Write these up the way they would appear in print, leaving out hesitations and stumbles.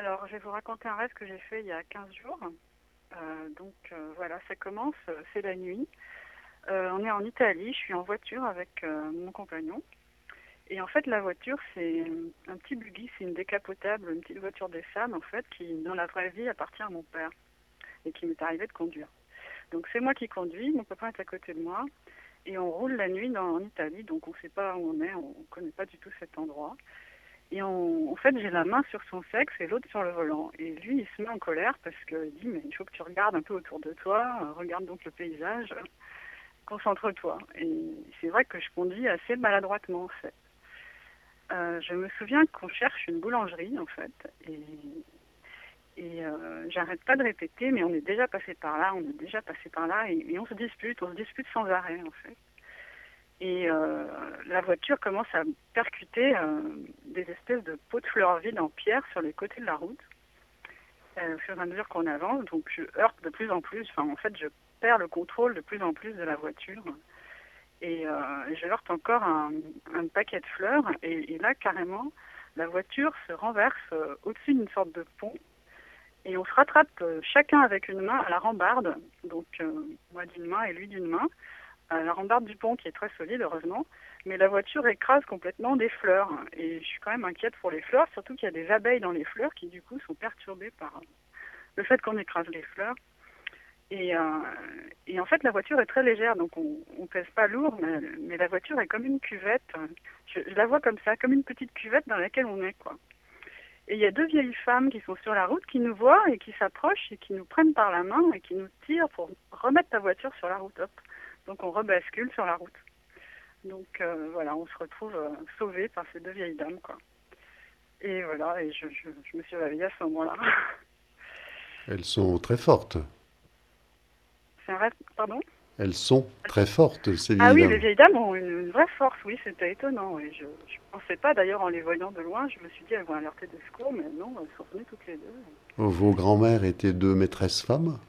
Alors, je vais vous raconter un rêve que j'ai fait il y a 15 jours. Voilà, ça commence, c'est la nuit. On est en Italie, je suis en voiture avec mon compagnon. Et en fait, la voiture, c'est un petit buggy, c'est une décapotable, une petite voiture des femmes, en fait, qui, dans la vraie vie, appartient à mon père et qui m'est arrivé de conduire. Donc, c'est moi qui conduis, mon copain est à côté de moi. Et on roule la nuit en Italie, donc on ne sait pas où on est, on ne connaît pas du tout cet endroit. En fait, j'ai la main sur son sexe et l'autre sur le volant. Et lui, il se met en colère parce qu'il dit, mais il faut que tu regardes un peu autour de toi, regarde donc le paysage, concentre-toi. Et c'est vrai que je conduis assez maladroitement, en fait. Je me souviens qu'on cherche une boulangerie, en fait, j'arrête pas de répéter, mais on est déjà passé par là, on est déjà passé par là, et on se dispute sans arrêt, en fait. La voiture commence à percuter des espèces de pots de fleurs vides en pierre sur les côtés de la route. Au fur et à mesure qu'on avance, donc je heurte de plus en plus. Enfin, en fait, je perds le contrôle de plus en plus de la voiture. Je heurte encore un paquet de fleurs. Et là, carrément, la voiture se renverse au-dessus d'une sorte de pont. Et on se rattrape chacun avec une main à la rambarde. Donc, moi d'une main et lui d'une main à la rambarde du pont qui est très solide, heureusement, mais la voiture écrase complètement des fleurs. Et je suis quand même inquiète pour les fleurs, surtout qu'il y a des abeilles dans les fleurs qui, du coup, sont perturbées par le fait qu'on écrase les fleurs. Et en fait, la voiture est très légère, donc on pèse pas lourd, mais la voiture est comme une cuvette. Je la vois comme ça, comme une petite cuvette dans laquelle on est, quoi. Et il y a deux vieilles femmes qui sont sur la route, qui nous voient et qui s'approchent et qui nous prennent par la main et qui nous tirent pour remettre la voiture sur la route. Hop. Donc on rebascule sur la route. Donc voilà, on se retrouve sauvés par ces deux vieilles dames, quoi. Et voilà, et je me suis réveillée à ce moment-là. Elles sont très fortes. C'est un rêve, pardon? Elles sont très fortes, ces Ah vieilles oui, les dames. vieilles dames ont une vraie force, oui, c'était étonnant. Oui. Je pensais pas, d'ailleurs, en les voyant de loin, je me suis dit, elles vont alerter de secours, mais non, elles sont venues toutes les deux. Vos grands-mères étaient deux maîtresses femmes.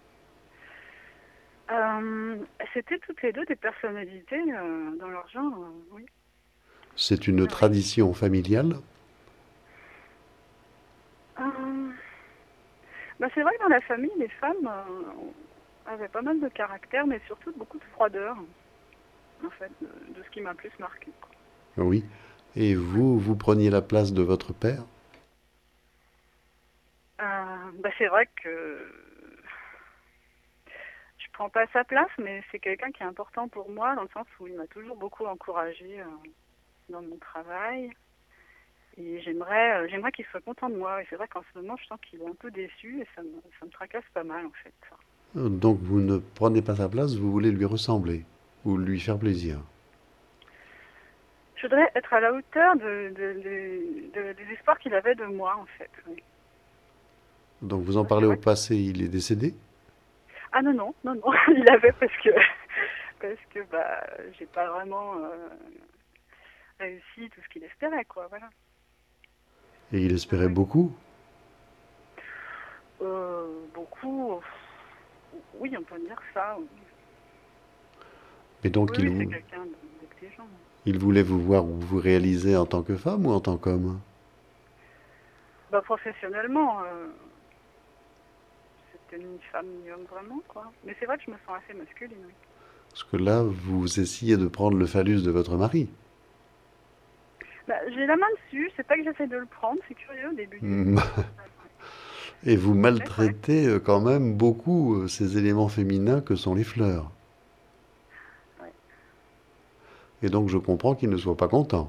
Euh, C'était toutes les deux des personnalités dans leur genre, oui. C'est une Oui, oui. tradition familiale. Euh, c'est vrai que dans la famille, les femmes avaient pas mal de caractère, mais surtout beaucoup de froideur, en fait, de ce qui m'a le plus marqué, quoi. Oui. Et Ouais. vous, vous preniez la place de votre père. C'est vrai que je prends pas sa place, mais c'est quelqu'un qui est important pour moi, dans le sens où il m'a toujours beaucoup encouragée dans mon travail. Et j'aimerais qu'il soit content de moi. Et c'est vrai qu'en ce moment, je sens qu'il est un peu déçu et ça me tracasse pas mal, en fait. Donc vous ne prenez pas sa place, vous voulez lui ressembler ou lui faire plaisir. Je voudrais être à la hauteur des espoirs qu'il avait de moi, en fait. Oui. Donc vous en C'est parlez au vrai. passé, il est décédé. Ah non, non, non, non, il avait parce que j'ai pas vraiment réussi tout ce qu'il espérait, quoi, voilà. Et il Ah espérait oui. beaucoup. Beaucoup, oui, on peut dire ça. Oui, Et donc oui, oui, c'est quelqu'un d'exigeant. il voulait vous voir vous réaliser en tant que femme ou en tant qu'homme. Professionnellement, c'était ni femme ni homme vraiment, quoi. Mais c'est vrai que je me sens assez masculine, oui. Parce que là, vous essayez de prendre le phallus de votre mari. J'ai la main dessus, c'est pas que j'essaie de le prendre, c'est curieux au début Hmm. du Et vous peut-être, ouais. maltraitez quand même beaucoup ces éléments féminins que sont les fleurs. Ouais. Et donc je comprends qu'il ne soit pas content.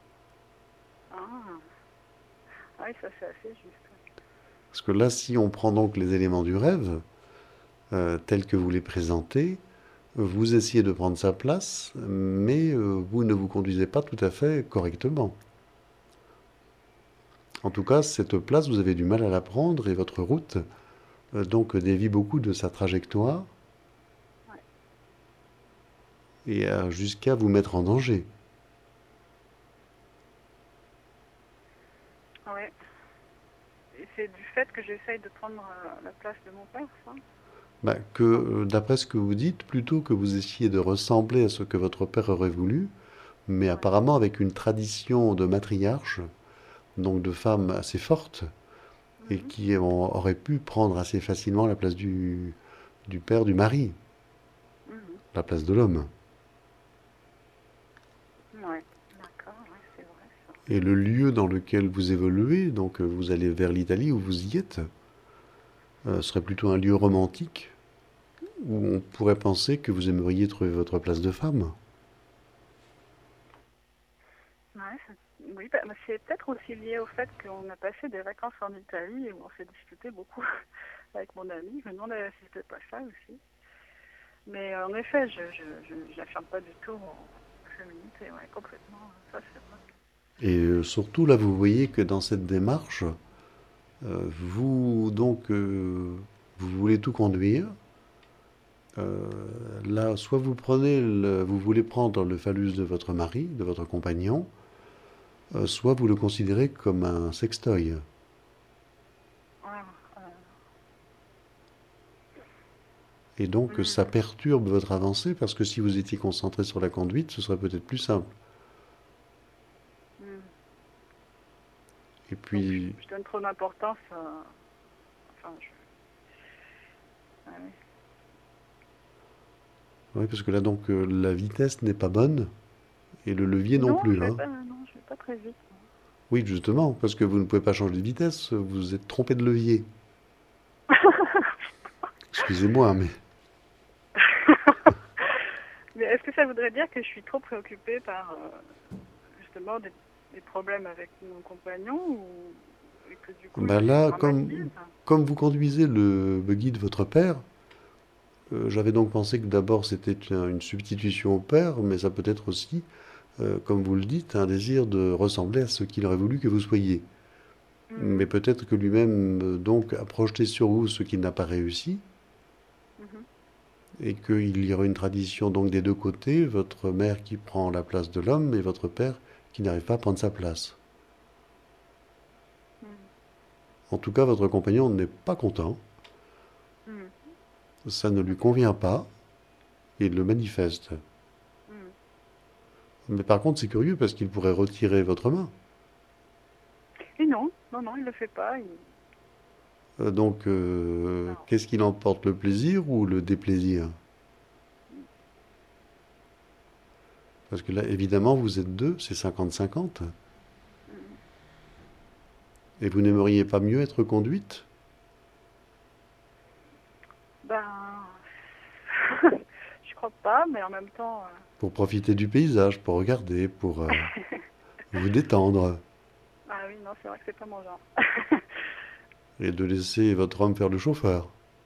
Ah. Ah oui, ça c'est assez juste. Parce que là, si on prend donc les éléments du rêve, tels que vous les présentez, vous essayez de prendre sa place, mais vous ne vous conduisez pas tout à fait correctement. En tout cas, cette place, vous avez du mal à la prendre et votre route donc dévie beaucoup de sa trajectoire Ouais. et jusqu'à vous mettre en danger. Ouais. Et c'est du fait que j'essaye de prendre la place de mon père, ça? Bah, que, d'après ce que vous dites, plutôt que vous essayez de ressembler à ce que votre père aurait voulu, mais Ouais. apparemment avec une tradition de matriarche, donc de femmes assez fortes, et Mhm. qui aurait pu prendre assez facilement la place du père, du mari, Mhm. la place de l'homme. Ouais, d'accord, ouais, c'est vrai ça. Et le lieu dans lequel vous évoluez, donc vous allez vers l'Italie où vous y êtes, serait plutôt un lieu romantique où on pourrait penser que vous aimeriez trouver votre place de femme. Ouais, oui, bah, c'est peut-être aussi lié au fait qu'on a passé des vacances en Italie et où on s'est disputé beaucoup avec mon ami. Je me demandais si c'était pas ça aussi. Mais en effet, je n'affirme pas du tout mon féminité, ouais, complètement. Ça, c'est vrai. Et surtout là, vous voyez que dans cette démarche, vous donc vous voulez tout conduire. Euh, Là, soit vous voulez prendre le phallus de votre mari, de votre compagnon, soit vous le considérez comme un sextoy. Ouais, Et donc ça hmm, perturbe votre avancée parce que si vous étiez concentré sur la conduite, ce serait peut-être plus simple. hmm. Et Donc, puis, je donne trop d'importance. Enfin, ouais, oui, parce que là donc la vitesse n'est pas bonne et le levier non non, plus, hein. je vais pas très vite. Non. Oui, justement, parce que vous ne pouvez pas changer de vitesse, vous êtes trompé de levier. Excusez-moi, mais Mais est-ce que ça voudrait dire que je suis trop préoccupée par justement des problèmes avec mon compagnon et que du coup ben je là, dramatise? comme vous conduisez le buggy de votre père, j'avais donc pensé que d'abord c'était une substitution au père, mais ça peut être aussi, comme vous le dites, un désir de ressembler à ce qu'il aurait voulu que vous soyez. Mais Mhm, peut-être que lui-même donc a projeté sur vous ce qui n'a pas réussi, mhm, et qu'il y aura une tradition donc des deux côtés, votre mère qui prend la place de l'homme et votre père qui n'arrive pas à prendre sa place. mhm, En tout cas, votre compagnon n'est pas content, mhm. ça ne lui Ok. convient pas, et il le manifeste. Mhm. Mais par contre, c'est curieux parce qu'il pourrait retirer votre main. Et non, non, non, il le fait pas. Donc, Alors, qu'est-ce qui l'emporte, le plaisir ou le déplaisir? mhm, Parce que là, évidemment, vous êtes deux, c'est 50-50. mhm. Et vous n'aimeriez pas mieux être conduite Ben, je crois pas, mais en même temps, pour profiter du paysage, pour regarder, pour vous détendre ah oui, non, c'est vrai que c'est pas mon genre. et de laisser votre homme faire le chauffeur.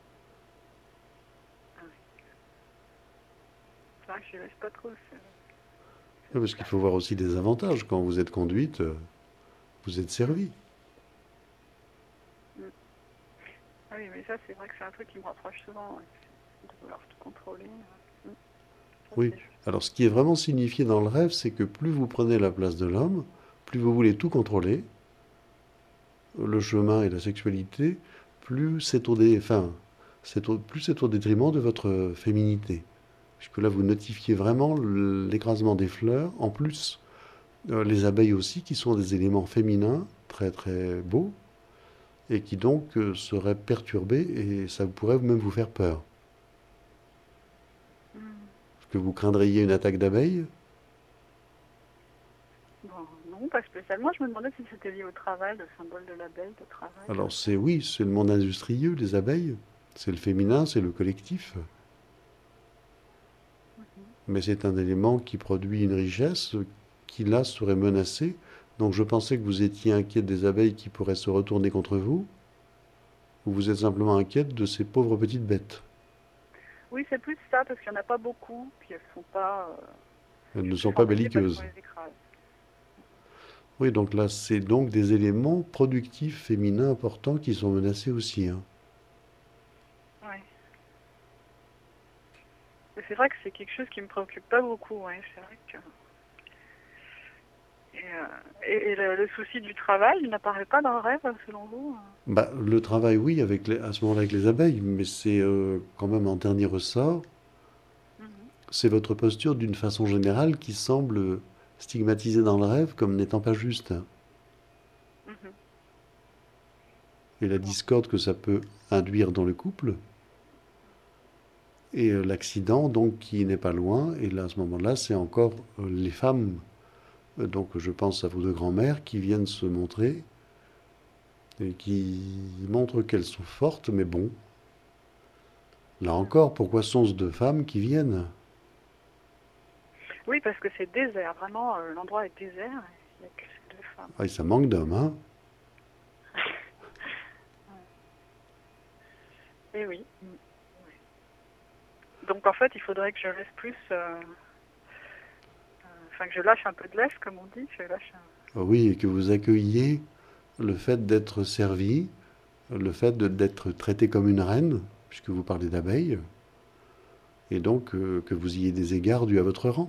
Ah oui, c'est vrai que je laisse pas trop Oui, cette parce qu'il place. faut voir aussi des avantages. Quand vous êtes conduite, vous êtes Mhm, servi. mhm. Ah oui, mais ça, c'est vrai que c'est un truc qui me rapproche souvent, ouais, de vouloir tout contrôler. Ça, Oui. c'est juste. Alors, ce qui est vraiment signifié dans le rêve, c'est que plus vous prenez la place de l'homme, plus vous voulez tout contrôler, le chemin et la sexualité, plus c'est enfin, plus c'est au détriment de votre féminité. Puisque là, vous notifiez vraiment l'écrasement des fleurs. En plus, les abeilles aussi, qui sont des éléments féminins, très très beaux, et qui donc seraient perturbés, et ça pourrait même vous faire peur. Mhm. Est-ce que vous craindriez une attaque d'abeilles? Bon, non, pas spécialement. Je me demandais si c'était lié au travail, le symbole de l'abeille, le travail, Alors comme ça. c'est oui, c'est le monde industrieux, les abeilles. C'est le féminin, c'est le collectif. Mhm. Mais c'est un élément qui produit une richesse qui là serait menacée. Donc je pensais que vous étiez inquiète des abeilles qui pourraient se retourner contre vous, ou vous êtes simplement inquiète de ces pauvres petites bêtes. Oui, c'est plus ça, parce qu'il n'y en a pas beaucoup, puis elles sont pas. Elles Je ne suis plus sont pas embêtée parce qu'on belliqueuses. les écrase. Oui, donc là, c'est donc des éléments productifs féminins importants qui sont menacés aussi, hein. Ouais. Mais c'est vrai que c'est quelque chose qui me préoccupe pas beaucoup, ouais. C'est vrai que. Et le souci du travail, il n'apparaît pas dans le rêve, selon vous? Bah, le travail, oui, à ce moment-là avec les abeilles, mais c'est quand même en dernier ressort. Mhm. C'est votre posture d'une façon générale qui semble stigmatisée dans le rêve comme n'étant pas juste. Mhm. et la Bon. discorde que ça peut induire dans le couple, et l'accident donc qui n'est pas loin, et là à ce moment-là c'est encore les femmes, donc je pense à vos deux grands-mères qui viennent se montrer, et qui montrent qu'elles sont fortes, mais bon, là encore, pourquoi sont-ce deux femmes qui viennent? Oui, parce que c'est désert, vraiment, l'endroit est désert, et il n'y a que ces deux femmes. Ah, et ça manque d'hommes, hein? Et oui. Donc en fait, il faudrait que je laisse plus, enfin que je lâche un peu de l'est, comme on dit, je lâche Oui, et que vous accueilliez le fait d'être servi, le fait d'être traité comme une reine, puisque vous parlez d'abeilles, et donc que vous ayez des égards dus à votre rang.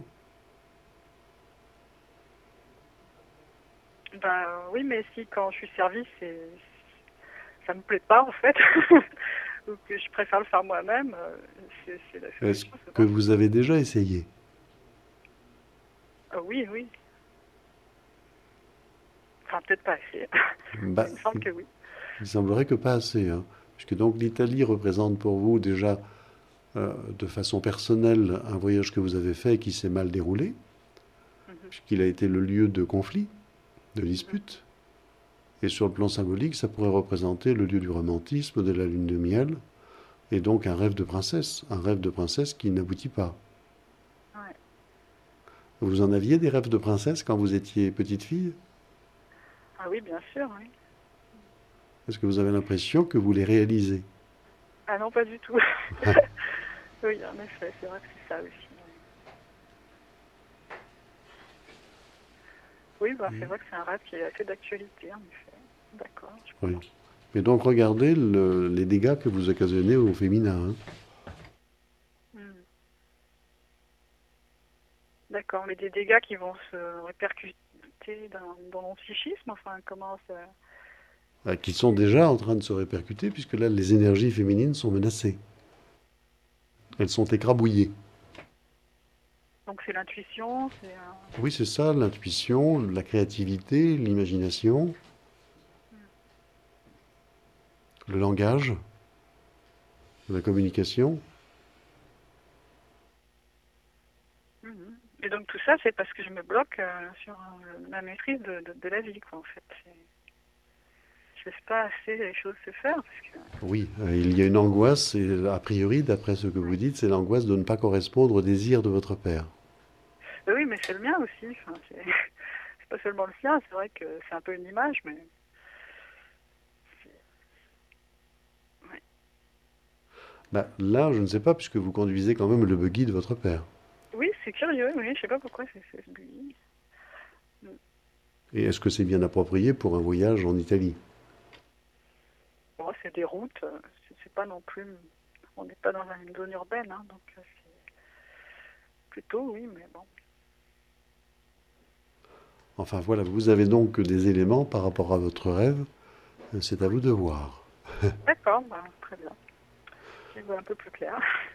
Ben oui, mais si quand je suis servie, ça me plaît pas en fait, ou que je préfère le faire moi-même, c'est la Est-ce solution, c'est que bon. vous avez déjà essayé? Oui, oui. Enfin, peut-être pas assez. Bah, Il me semble que oui. il semblerait que pas assez, hein, puisque donc l'Italie représente pour vous déjà de façon personnelle un voyage que vous avez fait et qui s'est mal déroulé, Mhm, puisqu'il a été le lieu de conflits, de mhm. disputes. Et sur le plan symbolique, ça pourrait représenter le lieu du romantisme, de la lune de miel, et donc un rêve de princesse qui n'aboutit pas. Ouais. Vous en aviez des rêves de princesse quand vous étiez petite fille? Ah oui, bien sûr, oui. Est-ce que vous avez l'impression que vous les réalisez? Ah non, pas du tout. Oui, en effet, c'est vrai que c'est ça aussi. Oui, bah, c'est vrai que c'est un rêve qui est assez d'actualité, en effet. D'accord, je Oui. comprends. Mais donc regardez les dégâts que vous occasionnez au féminin, hein. Hmm. D'accord, mais des dégâts qui vont se répercuter dans mon psychisme, enfin, comment ça... Qui sont déjà en train de se répercuter, puisque là, les énergies féminines sont menacées. Elles sont écrabouillées. Donc c'est l'intuition, c'est... Oui, c'est ça, l'intuition, la créativité, l'imagination, le langage, la communication. Mhm. Et donc tout ça, c'est parce que je me bloque sur la maîtrise de la vie, quoi, en fait. Je laisse pas assez les choses se faire, parce que... Oui, il y a une angoisse, et a priori, d'après ce que vous Ouais. dites, c'est l'angoisse de ne pas correspondre aux désirs de votre père. Oui, mais c'est le mien aussi. Enfin, c'est pas seulement le sien, c'est vrai que c'est un peu une image, mais... Ouais. Bah, là, je ne sais pas, puisque vous conduisez quand même le buggy de votre père. Oui, c'est curieux, oui, je sais pas pourquoi c'est ce bruit. Et est-ce que c'est bien approprié pour un voyage en Italie? Bon, c'est des routes, c'est pas non plus... On n'est pas dans une zone urbaine, hein, donc c'est plutôt, oui, mais bon. Enfin voilà, vous avez donc des éléments par rapport à votre rêve. C'est à Oui. vous de voir. D'accord, bah, très bien. Je vois un peu plus clair.